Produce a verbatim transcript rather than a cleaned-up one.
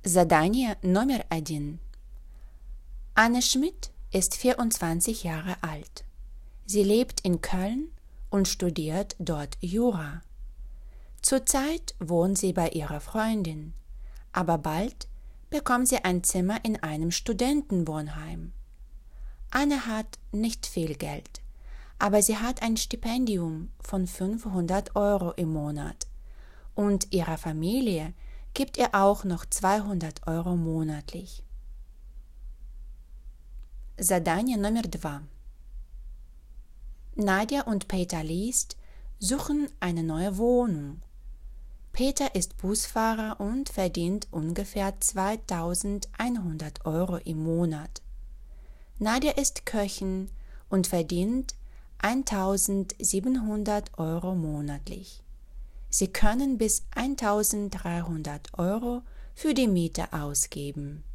Задание номер один. Anne Schmidt ist vierundzwanzig Jahre alt. Sie lebt in Köln und studiert dort Jura. Zurzeit wohnt sie bei ihrer Freundin, aber bald bekommt sie ein Zimmer in einem Studentenwohnheim. Anne hat nicht viel Geld, aber sie hat ein Stipendium von fünfhundert Euro im Monat und ihrer Familie gibt ihr auch noch zweihundert Euro monatlich. Задание номер два. Nadja und Peter Liest suchen eine neue Wohnung. Peter ist Busfahrer und verdient ungefähr zweitausendeinhundert Euro im Monat. Nadja ist Köchin und verdient eintausendsiebenhundert Euro monatlich. Sie können bis eintausenddreihundert Euro für die Miete ausgeben.